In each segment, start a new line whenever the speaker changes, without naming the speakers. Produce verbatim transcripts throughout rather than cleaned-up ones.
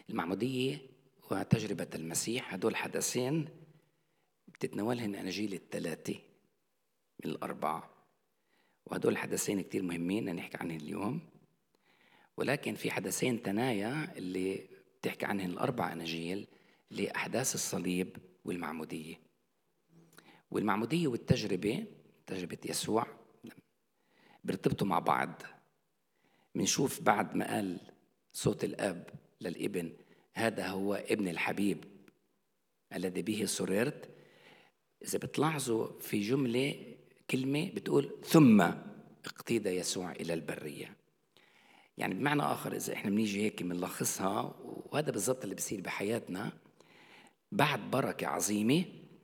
المعمودية وتجربة المسيح، هدول حدثين بتتناولهن أناجيل الثلاثة من الأربعة، وهدول حدثين كتير مهمين نحكي عنهم اليوم. ولكن في حدثين تنايا اللي بتحكي عنهن الأربع أناجيل، لأحداث الصليب والمعمودية. والمعمودية والتجربة، تجربة يسوع، بيرتبطوا مع بعض. منشوف بعد ما قال صوت الأب للابن هذا هو ابن الحبيب الذي به سررت، إذا بتلاحظوا في جملة كلمة بتقول ثم اقتيد يسوع إلى البرية. يعني بمعنى آخر إذا إحنا بنيجي هيك بنلخصها، وهذا بالضبط اللي بيصير بحياتنا، بعد بركة عظيمة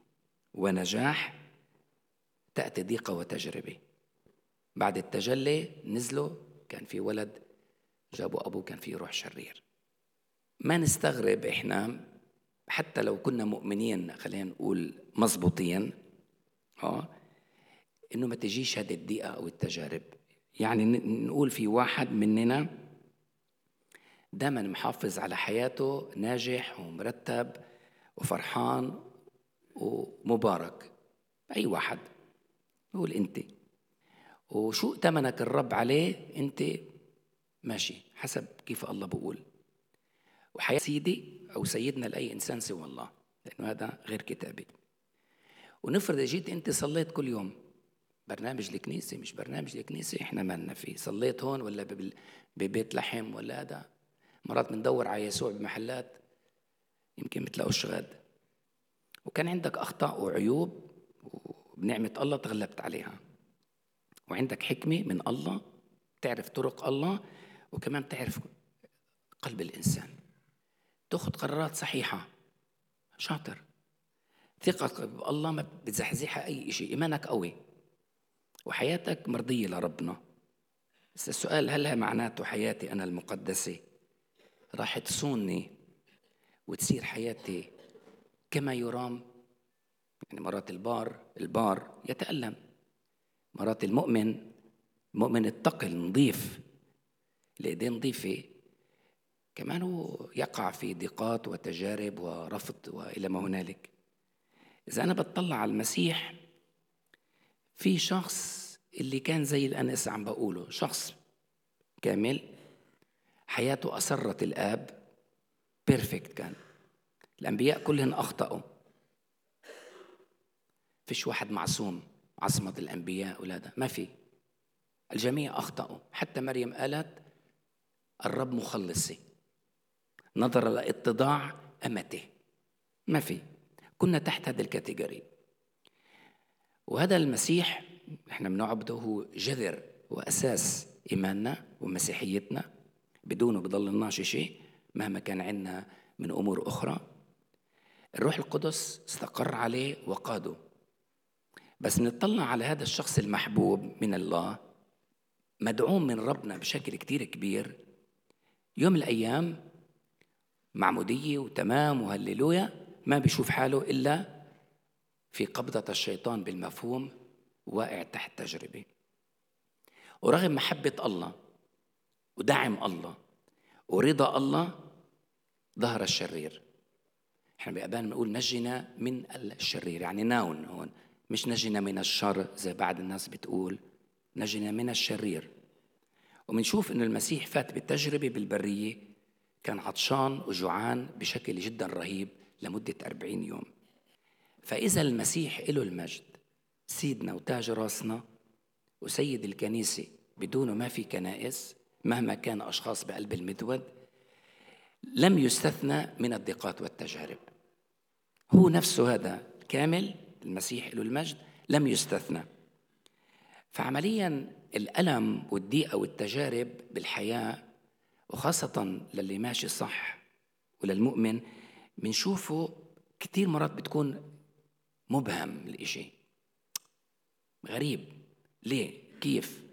ونجاح تأتي ضيقة وتجربة. بعد التجلي نزلوا كان في ولد جابوا أبوه كان فيه روح شرير. ما نستغرب إحنا حتى لو كنا مؤمنين، خلينا نقول مزبوطين، آه إنه ما تجيش هذه الضيقة أو التجارب. يعني نقول في واحد مننا دائما محافظ على حياته، ناجح ومرتب وفرحان ومبارك، أي واحد نقول أنت، وشو ائتمنك الرب عليه أنت ماشي حسب كيف الله بقول. وحياة سيدي أو سيدنا لأي إنسان سوى الله، لأنه هذا غير كتابي. ونفرض جيت أنت صليت كل يوم برنامج الكنيسة، مش برنامج الكنيسة إحنا مالنا فيه، صليت هون ولا ببيت لحم ولا هذا. مرات بندور على يسوع بمحلات يمكن بتلاقوش غاد، وكان عندك أخطاء وعيوب وبنعمة الله تغلبت عليها، وعندك حكمة من الله تعرف طرق الله، وكمان تعرف قلب الإنسان، تأخذ قرارات صحيحة، شاطر. ثقة بالله ما بتزحزحها أي شيء، إيمانك قوي وحياتك مرضية لربنا. بس السؤال هل معناته حياتي أنا المقدسة راح تصوني وتصير حياتي كما يرام؟ يعني مرات البار البار يتألم، مرات المؤمن المؤمن التقي النظيف الإيدين نظيفة كمان هو يقع في ضيقات وتجارب ورفض وإلى ما هنالك. إذا أنا بتطلع على المسيح في شخص اللي كان زي اللي أنا لسه عم بقوله، شخص كامل حياته أسرت الآب، بيرفكت. كان الأنبياء كلهم أخطأوا، فيش واحد معصوم عصمة الأنبياء ولا ما في، الجميع أخطأوا. حتى مريم قالت الرب مخلصي، نظر لاتضاع أمته، ما في، كنا تحت هذا الكاتيجوري. وهذا المسيح احنا بنعبده هو جذر وأساس إيماننا ومسيحيتنا، بدونه بضل لناش شيء مهما كان عندنا من أمور أخرى. الروح القدس استقر عليه وقاده. بس نطلع على هذا الشخص المحبوب من الله، مدعوم من ربنا بشكل كتير كبير، يوم الأيام معمودية وتمام وهللويا ما بيشوف حاله إلا في قبضة الشيطان بالمفهوم، واقع تحت تجربة. ورغم محبة الله ودعم الله ورضا الله ظهر الشرير. احنا بأبان بنقول نجنا من الشرير، يعني ناون هون، مش نجنا من الشر زي بعض الناس بتقول، نجنا من الشرير. ومنشوف إنه المسيح فات بالتجربة بالبرية، كان عطشان وجوعان بشكل جدا رهيب لمدة أربعين يوم. فإذا المسيح إله المجد سيدنا وتاج راسنا وسيد الكنيسة بدونه ما في كنائس مهما كان أشخاص بقلب المذود، لم يستثنى من الضيقات والتجارب. هو نفسه هذا كامل، المسيح له المجد لم يستثنى. فعمليا الألم والضيقة والتجارب بالحياة، وخاصة للي ماشي صح وللمؤمن، منشوفه كتير مرات بتكون مبهم الإشي، غريب ليه كيف.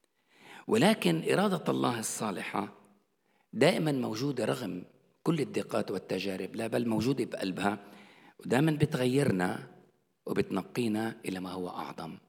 ولكن إرادة الله الصالحة دائما موجودة رغم كل الضيقات والتجارب، لا بل موجودة بقلبها، ودائما بتغيرنا وبتنقينا إلى ما هو أعظم.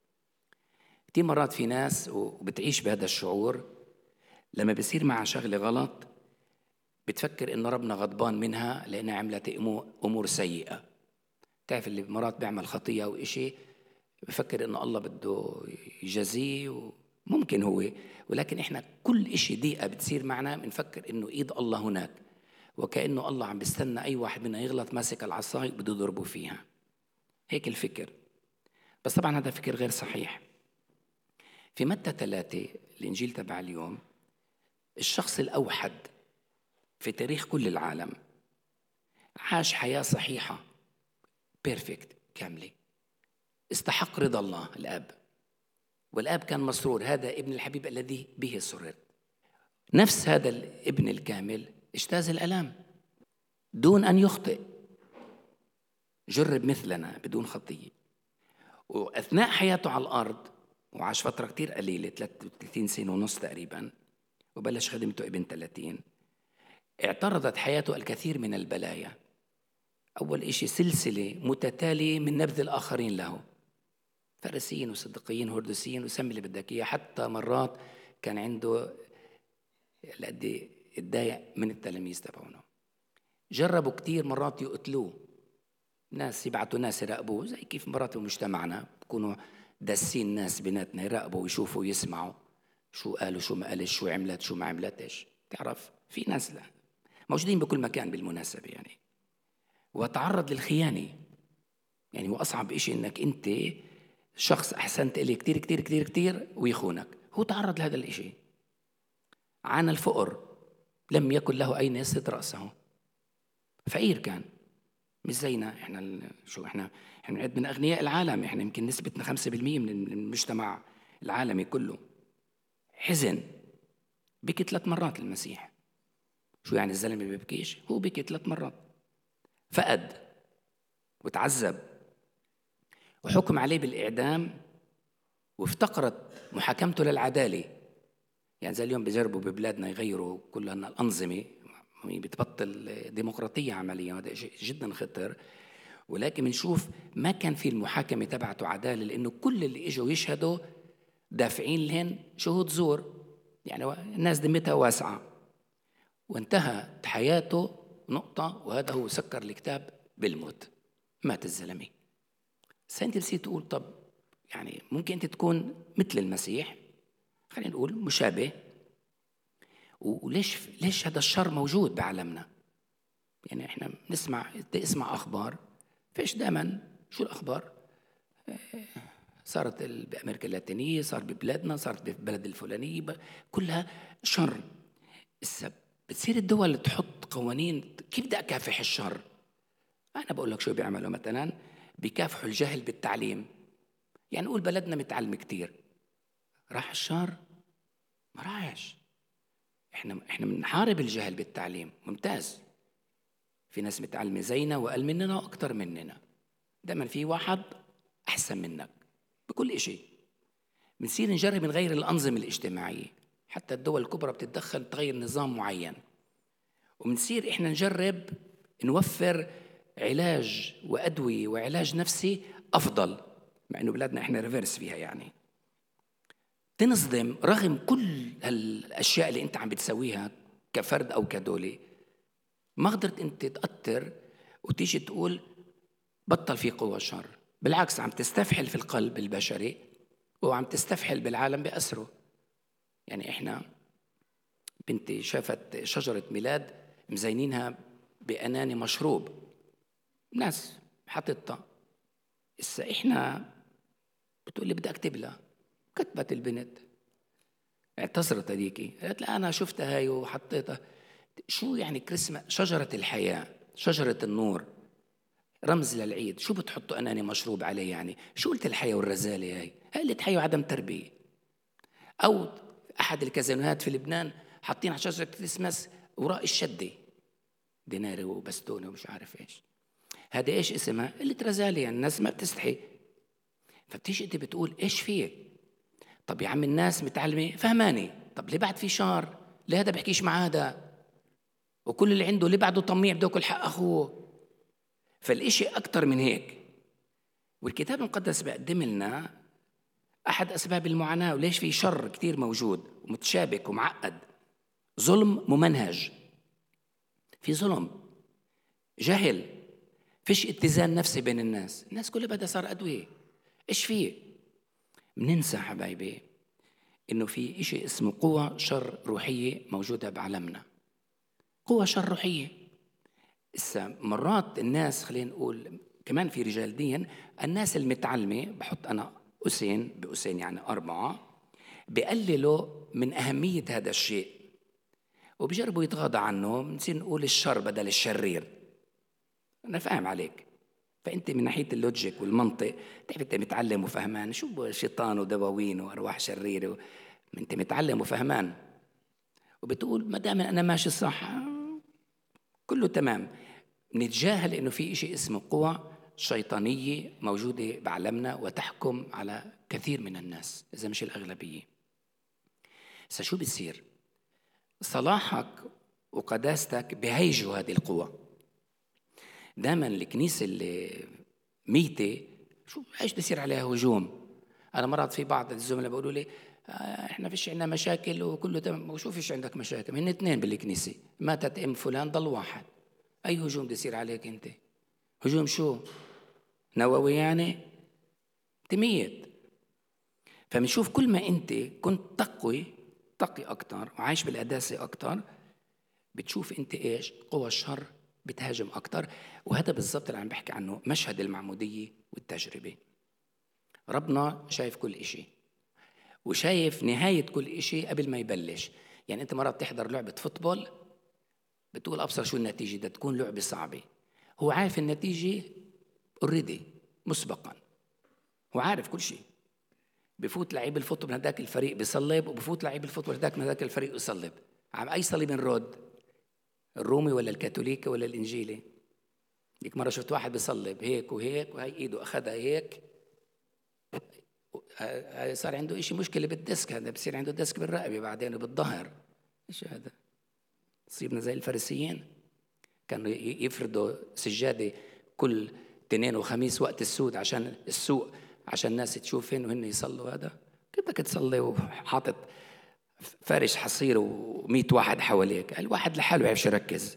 كتير مرات في ناس وبتعيش بهذا الشعور، لما بيصير معها شغلة غلط بتفكر إنه ربنا غضبان منها لأنها عملت أمور سيئة. تعرف اللي مرات بيعمل خطية أو إشي بفكر إنه الله بده يجازيه، ممكن هو، ولكن إحنا كل إشي ضيقة بتصير معنا بنفكر إنه إيد الله هناك، وكأنه الله عم بيستنى أي واحد منا يغلط ماسك العصاية بده يضربه فيها. هيك الفكر، بس طبعا هذا فكر غير صحيح. في متى ثلاثة الإنجيل تبع اليوم، الشخص الأوحد في تاريخ كل العالم عاش حياة صحيحة بيرفكت كاملة، استحق رضا الله الآب، والآب كان مسرور، هذا ابن الحبيب الذي به سررت. نفس هذا الابن الكامل اجتاز الآلام دون أن يخطئ، جرب مثلنا بدون خطية، وأثناء حياته على الأرض وعاش فترة كتير قليلة ثلاثة وثلاثين سنة ونص تقريبا، وبلش خدمته ابن ثلاثين. اعترضت حياته الكثير من البلايا. أول إشي سلسلة متتالية من نبذ الآخرين له، فارسيين وصدقيين هردوسيين وسمي اللي بدك إياه. حتى مرات كان عنده لقد اتضايق من التلاميذ تبعونه. جربوا كتير مرات يقتلوه، ناس يبعتوا ناس يراقبوه، زي كيف مرات بمجتمعنا بكونوا داسين ناس بيناتنا يراقبوا ويشوفوا ويسمعوا شو قالوا شو ما قالش، شو عملت شو ما عملتش. تعرف في ناس لا موجودين بكل مكان بالمناسبة يعني. وتعرض للخيانة، يعني هو أصعب إشي إنك أنت شخص أحسنت إليه كتير كتير كتير كتير ويخونك. هو تعرض لهذا الإشي. عانى الفقر، لم يكن له أين يسد رأسه، فقير كان مش زينا إحنا. شو إحنا إحنا بنعد من أغنياء العالم، إحنا يمكن نسبتنا خمسة بالمية من المجتمع العالمي كله. حزن، بكي ثلاث مرات المسيح. شو يعني الزلمة ما بيبكيش؟ هو بكي ثلاث مرات. فقد وتعذب وحكم عليه بالإعدام، وافتقرت محاكمته للعدالة. يعني زي اليوم بيجربوا ببلادنا يغيروا كل الأنظمة، بتبطل ديمقراطية عمليا، هذا شيء جدا خطر. ولكن بنشوف ما كان في المحاكمة تبعته عدالة، لأنه كل اللي إجوا يشهدوا دافعين لهن شهود زور، يعني الناس دمتها واسعة. وانتهت حياته نقطة، وهذا هو سكر الكتاب بالموت، مات الزلمة. سنتي بصير تقول طب يعني ممكن أنت تكون مثل المسيح، خلينا نقول مشابه، وليش ليش هذا الشر موجود بعالمنا؟ يعني احنا بنسمع اسمع اخبار، فيش دائما شو الاخبار؟ صارت بامريكا اللاتينيه، صار ببلادنا، صارت ببلد الفلانيه، كلها شر. هسه بتصير الدول تحط قوانين كيف بدي اكافح الشر. انا بقول لك شو بيعملوا، مثلا بيكافحوا الجهل بالتعليم. يعني نقول بلدنا متعلم كتير، راح الشر؟ ما راحش. احنا احنا بنحارب الجهل بالتعليم، ممتاز. في ناس متعلمة زينا وأقل مننا وأكتر مننا، دائما في واحد أحسن منك بكل إشي. بنصير نجرب نغير الأنظمة الاجتماعية، حتى الدول الكبرى بتتدخل تغير نظام معين، وبنصير إحنا نجرب نوفر علاج وأدوية وعلاج نفسي أفضل، مع إنه بلادنا إحنا ريفيرس فيها. يعني تنصدم رغم كل هالأشياء اللي أنت عم بتسويها كفرد أو كدولة، ما قدرت أنت تأثر وتيجي تقول بطل في قوة شر. بالعكس عم تستفحل في القلب البشري وعم تستفحل بالعالم بأسره. يعني إحنا بنتي شافت شجرة ميلاد مزينينها بأناني مشروب، ناس حطتها. إسا إحنا بتقول لي بدي أكتب لها، كتبت البنت، اعتصرت هذيكي، قالت لا أنا شفتها هاي وحطيتها. شو يعني كريسماس؟ شجرة الحياة، شجرة النور، رمز للعيد. شو بتحطوا أناني مشروب عليه؟ يعني شو قلت الحياة والرزالة هاي؟ قلت حياة وعدم تربية. أو أحد الكازينوهات في لبنان حاطين على شجرة كريسماس وراء الشدة ديناري وبستونة ومش عارف إيش. هذا إيش اسمها؟ قلة رزالة، يعني الناس ما بتستحي. فبتيجي أنت بتقول إيش فيه؟ طب يا عم الناس متعلمة فهماني، طب ليه بعد في شار؟ ليه هذا بحكيش مع هذا؟ وكل اللي عنده اللي بعده طميع بده ياكل حق أخوه. فالإشي أكتر من هيك. والكتاب المقدس بيقدم لنا أحد أسباب المعاناة وليش في شر كتير موجود ومتشابك ومعقد، ظلم ممنهج. في ظلم، جهل، فيش اتزان نفسي بين الناس. الناس كلها بدها صار أدوية. إيش فيه؟ مننسى حبايبي إنه في إشي اسمه قوة شر روحية موجودة بعالمنا، قوة شر روحية. إسا مرات الناس، خلينا نقول كمان في رجال دين، الناس المتعلمة، بحط أنا أسين بأسين يعني أربعة، بقللوا من أهمية هذا الشيء وبيجربوا يتغاضى عنه. بنصير نقول الشر بدل الشرير. أنا فاهم عليك، فأنت من ناحية اللوجيك والمنطق تعرف أنت متعلم وفهمان شو شيطان ودواوين وأرواح شريرة، أنت متعلم وفهمان، وبتقول ما دام أنا ماشي صح كله تمام. نتجاهل إنه في إشي اسمه قوة شيطانية موجودة بعالمنا وتحكم على كثير من الناس إذا مش الأغلبية. شو بيصير؟ صلاحك وقداستك بهيجوا هذه القوة. دائما الكنيسة اللي ميتة شو ايش بيصير عليها هجوم. أنا مرات في بعض الزملاء بيقولوا لي آه إحنا فيش عندنا مشاكل وكله تمام. وشو فيش عندك مشاكل؟ هن اثنين بالكنيسة، ماتت أم فلان ضل واحد. أي هجوم بده يصير عليك أنت؟ هجوم شو؟ نووي يعني؟ تميت. فبنشوف كل ما أنت كنت تقوي تقي أكتر وعايش بالقداسة أكتر، بتشوف أنت إيش؟ قوى الشر بتهاجم أكتر. وهذا بالضبط اللي عم بحكي عنه، مشهد المعمودية والتجربة. ربنا شايف كل إشي وشايف نهاية كل إشي قبل ما يبلش. يعني أنت مرات تحضر لعبة فوتبول بتقول أبصر شو النتيجة، ده تكون لعبة صعبة. هو عارف النتيجة اوريدي مسبقا، هو عارف كل شيء. بفوت لعيب الفوتبول من هداك الفريق بيصلب، وبفوت لعيب الفوتبول هداك من هداك الفريق يصلب. عم أي صليب نرد؟ الرومي ولا الكاثوليكي ولا الإنجيلي؟ ديك مرة شفت واحد بيصلب هيك وهيك وهي إيده أخذها هيك، صار عنده إشي مشكلة بالديسك. هذا بصير عنده ديسك بالرقبة بعدين وبالظهر. إيش هذا؟ صيرنا زي الفارسيين كانوا يفردوا سجادة كل اثنين وخميس وقت السود عشان السوق، عشان الناس تشوفين وهن يصلوا. هذا كيف بدك تصلي وحاطط فارش حصير ومئة واحد حواليك؟ الواحد لحاله يعرفش يركز.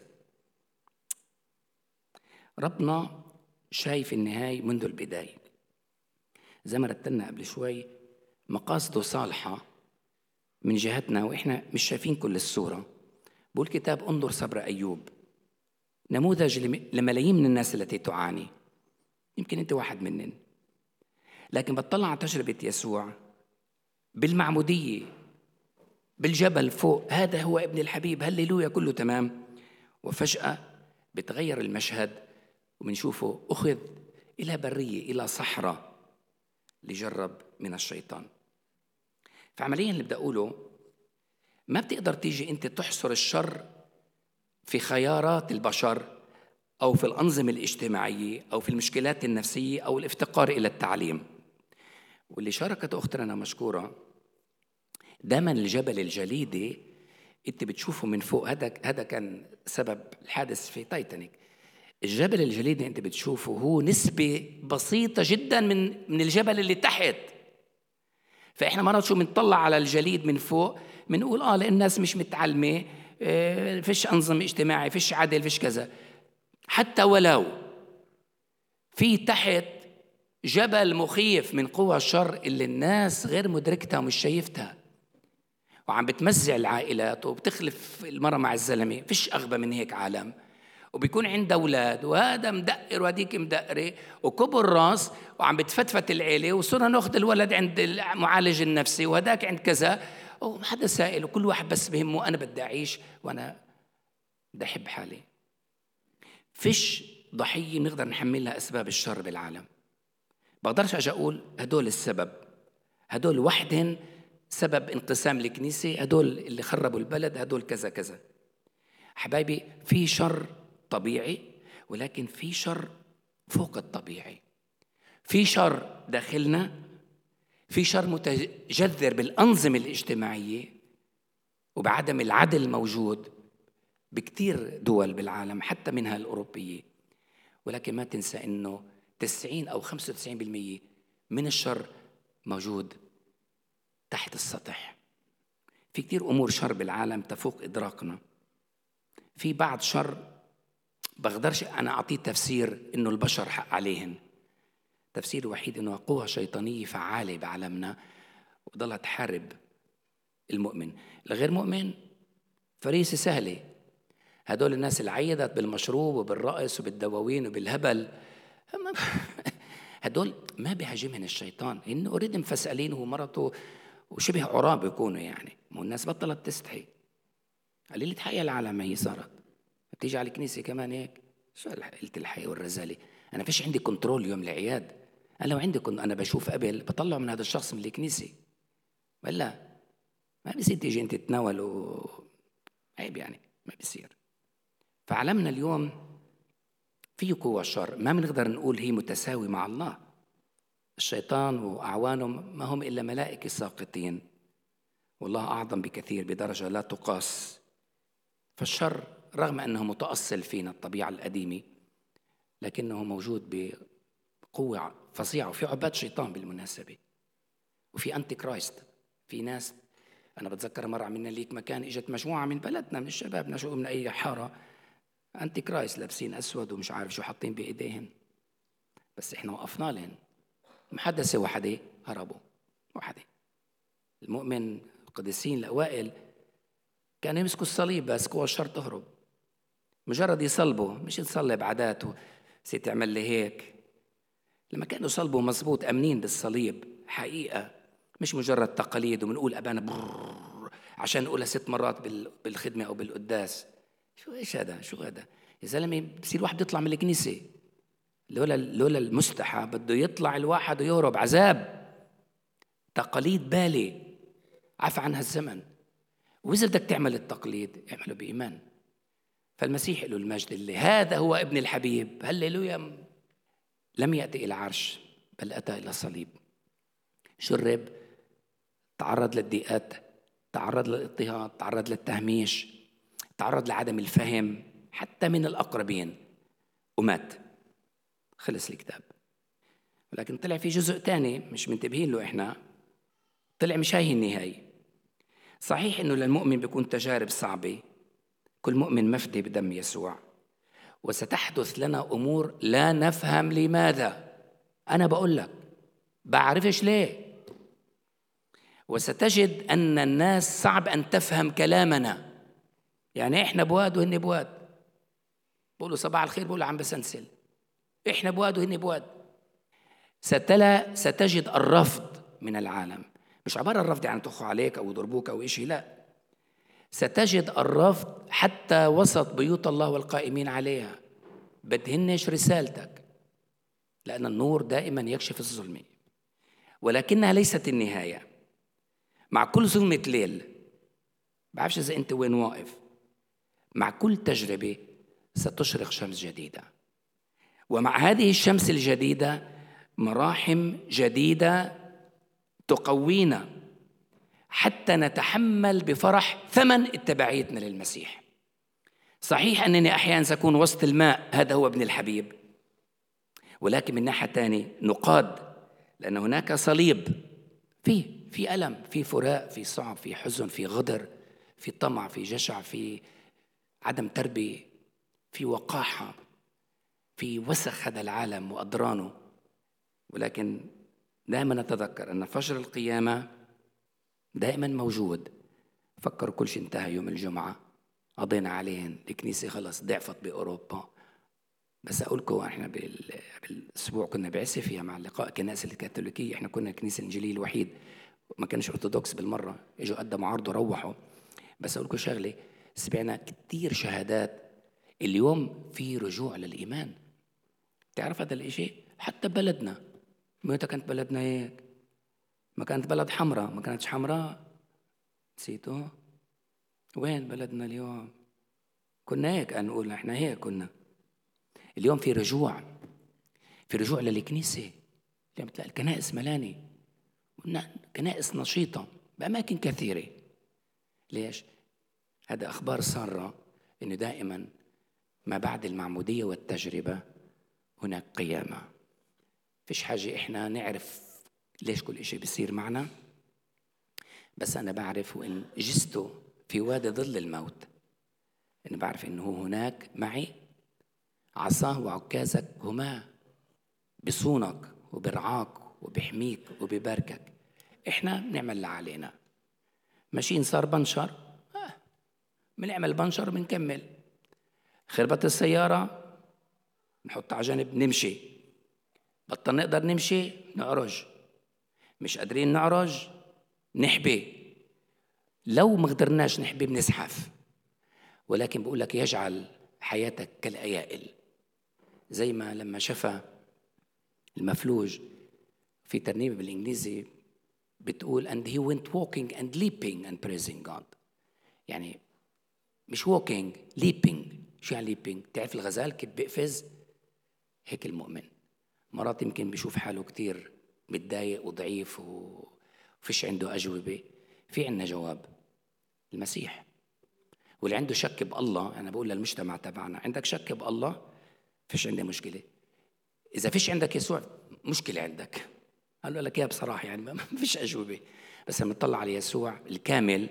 ربنا شايف النهاية منذ البداية. زي ما رتلنا قبل شوي، مقاصده صالحة من جهتنا وإحنا مش شايفين كل الصورة. بقول كتاب انظر صبر أيوب، نموذج لملايين من الناس التي تعاني. يمكن أنت واحد منهم، لكن بتطلع على تجربة يسوع بالمعمودية بالجبل فوق، هذا هو ابن الحبيب، هللويا كله تمام. وفجأة بتغير المشهد وبنشوفه أخذ إلى برية، إلى صحراء لجرب من الشيطان. فعمليا اللي بدي أقوله، ما بتقدر تيجي أنت تحصر الشر في خيارات البشر أو في الأنظمة الاجتماعية أو في المشكلات النفسية أو الافتقار إلى التعليم. واللي شاركت أختنا مشكورة، دائما الجبل الجليدي أنت بتشوفه من فوق. هذا هذا كان سبب الحادث في تايتانيك. الجبل الجليدي أنت بتشوفه هو نسبة بسيطة جدا من من الجبل اللي تحت. فإحنا مرات شو بنطلع على الجليد من فوق بنقول آه لأن الناس مش متعلمة، آه فيش أنظمة اجتماعي، فيش عدل، فيش كذا. حتى ولو في تحت جبل مخيف من قوى الشر اللي الناس غير مدركتها ومش شايفتها، وعم بتمزع العائلات وبتخلف المرأة مع الزلمة. فيش أغبى من هيك عالم. وبيكون عنده أولاد وهذا مدقر وهديك مدقرة وكبر راس وعم بتفتفت العيلة، وصرنا ناخذ الولد عند المعالج النفسي وهداك عند كذا، وما حدا سائل، وكل واحد بس بهمه أنا بدي أعيش وأنا بدي أحب حالي. فيش ضحية نقدر نحملها أسباب الشر بالعالم. بقدرش أجي أقول هدول السبب، هدول وحدهم سبب انقسام الكنيسة، هدول اللي خربوا البلد، هدول كذا كذا. حبايبي، في شر طبيعي، ولكن في شر فوق الطبيعي. في شر داخلنا، في شر متجذر بالأنظمة الاجتماعية وبعدم العدل الموجود بكتير دول بالعالم حتى منها الأوروبية. ولكن ما تنسى إنه تسعين أو خمسة وتسعين بالمية من الشر موجود تحت السطح. في كتير أمور شر بالعالم تفوق إدراكنا. في بعض شر بقدرش أنا أعطيه تفسير إنه البشر حق عليهن. التفسير الوحيد إنه قوة شيطانية فعالة بعالمنا وضلها تحارب المؤمن. الغير مؤمن فريسة سهلة. هدول الناس اللي عيدت بالمشروب وبالرقص وبالدواوين وبالهبل هدول ما بيهاجمهن الشيطان، إنه أريد مفسألين ومرته وشبه عراب يكونوا يعني. مو الناس بطلت تستحي. قليلة حقيقة العالم هي صارت. بتيجي على الكنيسة كمان هيك، شو قلة الحقيقة والرزالة. أنا فيش عندي كنترول يوم العياد. أنا لو عندي كنت أنا بشوف قبل بطلع من هذا الشخص من الكنيسة، ولا ما بيصير تيجي أنت تتناول و... عيب يعني، ما بيصير. فعلمنا اليوم فيه قوة الشر ما بنقدر نقول هي متساوي مع الله. الشيطان وأعوانه ما هم إلا ملائكة ساقطين، والله أعظم بكثير بدرجة لا تقاس. فالشر رغم أنه متأصل فينا الطبيعة القديمة، لكنه موجود بقوة فظيعة. وفي عباد شيطان بالمناسبة، وفي أنتي كرايست. في ناس، أنا بتذكر مرة عملنا ليك مكان، إجت مجموعة من بلدنا من الشباب، نشوء من أي حارة، أنتي كرايست لابسين أسود ومش عارف شو حاطين بإيديهم، بس إحنا وقفنا لهم. محدثة وحدة هربوا، وحدة. المؤمن القديسين الأوائل كانوا يمسكوا الصليب بس قوة الشر تهرب. مجرد يصلبوا، مش تصلب عاداته سي تعمل لي هيك. لما كانوا يصلبوا مزبوط أمنين بالصليب حقيقة، مش مجرد تقاليد وبنقول أبانا برر عشان نقولها ست مرات بالخدمة أو بالقداس. شو إيش هذا؟ شو هذا يا زلمة؟ بصير واحد يطلع من الكنيسة لولا لولا المستحى بده يطلع الواحد ويهرب. عذاب، تقاليد بالي عفى عنها الزمن. وإذا بدك تعمل التقليد اعمله بإيمان. فالمسيح له المجد اللي هذا هو ابن الحبيب، هللويا، لم يأتي إلى عرش بل أتى إلى صليب. جرب، تعرض للضيقات، تعرض للاضطهاد، تعرض للتهميش، تعرض لعدم الفهم حتى من الأقربين، ومات. خلص الكتاب. ولكن طلع في جزء تاني مش منتبهين له إحنا، طلع مش هاي النهاية. صحيح إنه للمؤمن بيكون تجارب صعبة، كل مؤمن مفدي بدم يسوع، وستحدث لنا أمور لا نفهم لماذا. أنا بقول لك بعرفش ليه. وستجد أن الناس صعب أن تفهم كلامنا. يعني إحنا بواد وهن بواد، بقولوا صباح الخير بقولوا عم بسنسل. إحنا بواد وهن بواد. ستلا ستجد الرفض من العالم، مش عبارة الرفض يعني تخوا عليك أو يضربوك أو إشي، لا. ستجد الرفض حتى وسط بيوت الله والقائمين عليها. بدهنش رسالتك، لأن النور دائما يكشف الظلمة. ولكنها ليست النهاية. مع كل ظلمة ليل، بعرفش إذا أنت وين واقف، مع كل تجربة ستشرق شمس جديدة. ومع هذه الشمس الجديدة مراحم جديدة تقوينا حتى نتحمل بفرح ثمن اتباعيتنا للمسيح. صحيح أنني أحيانا سأكون وسط الماء، هذا هو ابن الحبيب، ولكن من ناحية تانية نقاد، لأن هناك صليب، في في ألم، في فراق، في صعب، في حزن، في غدر، في طمع، في جشع، في عدم تربية، في وقاحة، في وسخ هذا العالم وأضرانه. ولكن دائما نتذكر أن فجر القيامة دائما موجود. فكروا كل شيء انتهى يوم الجمعة، قضينا عليهن، الكنيسة خلص ضعفت بأوروبا. بس أقول لكم إحنا بالأسبوع كنا بعسفيا مع اللقاء كنائس الكاثوليكية، إحنا كنا الكنيسة الإنجيلية الوحيد، ما كانش أرثوذكس بالمرة، إجوا قدموا عرض وروحوا. بس أقول لكم شغلة، سمعنا كتير شهادات اليوم في رجوع للإيمان. تعرف هذا الإشي؟ حتى بلدنا، متى كانت بلدنا هيك؟ ما كانت بلد حمراء، ما كانتش حمراء، نسيتوا؟ وين بلدنا اليوم؟ كنا هيك نقول إحنا هيك كنا. اليوم في رجوع، في رجوع للكنيسة. اليوم تلاقي الكنائس ملاني، كنائس نشيطة بأماكن كثيرة. ليش؟ هذا أخبار سارة إنه دائما ما بعد المعمودية والتجربة هناك قيامة. فيش حاجة إحنا نعرف ليش كل إشي بيصير معنا، بس أنا بعرف وإن جسته في وادي ظل الموت، أنا بعرف إنه هناك معي عصاه وعكازك هما بصونك وبرعاك وبحميك وبباركك. احنا بنعمل اللي علينا. ماشيين صار بنشر، بنعمل بنشر بنكمل. خربت السيارة نحط على جنب نمشي. بطل نقدر نمشي نعرج. مش قادرين نعرج نحبي. لو ما قدرناش نحبي بنزحف. ولكن بقول لك يجعل حياتك كالأيائل. زي ما لما شفى المفلوج في ترنيمة بالإنجليزي بتقول and he went walking and leaping and praising God. يعني مش walking leaping. شو يعني leaping؟ تعرف الغزال كيف بيقفز؟ هيك المؤمن مرات يمكن بيشوف حاله كتير متضايق وضعيف وفيش عنده أجوبة. في عنا جواب المسيح. واللي عنده شك بالله، أنا بقول للمجتمع تبعنا عندك شك بالله فيش عنده مشكلة. إذا فيش عندك يسوع مشكلة عندك. قالوا لك يا بصراحة يعني ما فيش أجوبة. بس لما نطلع على يسوع الكامل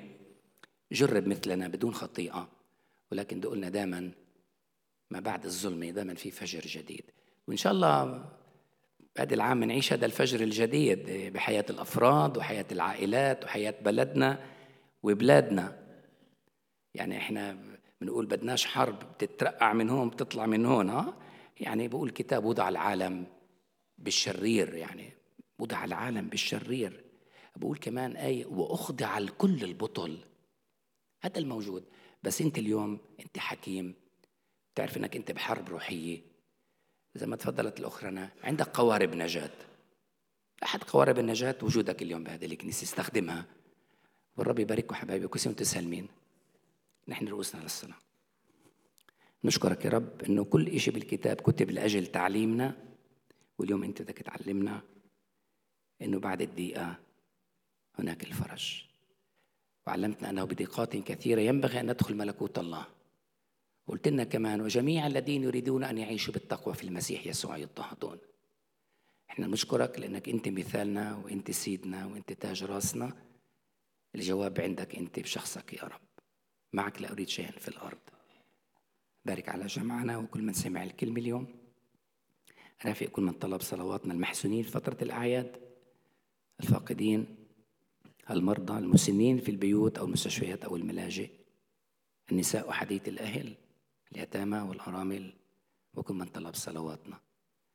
جرب مثلنا بدون خطيئة. ولكن دقلنا دائما ما بعد الظلمة دائما في فجر جديد. وإن شاء الله بعد العام نعيش هذا الفجر الجديد بحياة الأفراد وحياة العائلات وحياة بلدنا وبلادنا. يعني إحنا بنقول بدناش حرب بتترقع من هون بتطلع من هون. ها يعني بقول كتاب وضع العالم بالشرير. يعني وضع العالم بالشرير. بقول كمان آية وأخضع الكل البطل. هذا الموجود. بس أنت اليوم أنت حكيم تعرف أنك أنت بحرب روحية. زي ما تفضلت الأخرى عندك قوارب نجاة. أحد قوارب النجاة وجودك اليوم بهذه الكنيسة استخدمها. والرب يبارككم حبايبي وكل سنة وانتم سالمين. نحن رؤوسنا للصلاة. نشكرك يا رب إنه كل إشي بالكتاب كتب لأجل تعليمنا. واليوم أنت بدك تعلمنا إنه بعد الضيقة هناك الفرج. وعلمتنا أنه بضيقات كثيرة ينبغي أن ندخل ملكوت الله. قلت لنا كمان وجميع الذين يريدون أن يعيشوا بالتقوى في المسيح يسوع يضطهدون. احنا نشكرك لأنك أنت مثالنا وأنت سيدنا وأنت تاج راسنا. الجواب عندك أنت بشخصك يا رب. معك لا أريد شيئا في الأرض. بارك على جمعنا وكل من سمع الكلمة اليوم. رافق كل من طلب صلواتنا المحسونين في فترة الأعياد، الفاقدين، المرضى، المسنين في البيوت أو المستشفيات أو الملاجئ، النساء وحديث الأهل، اليتامى والأرامل، وكل من طلب صلواتنا.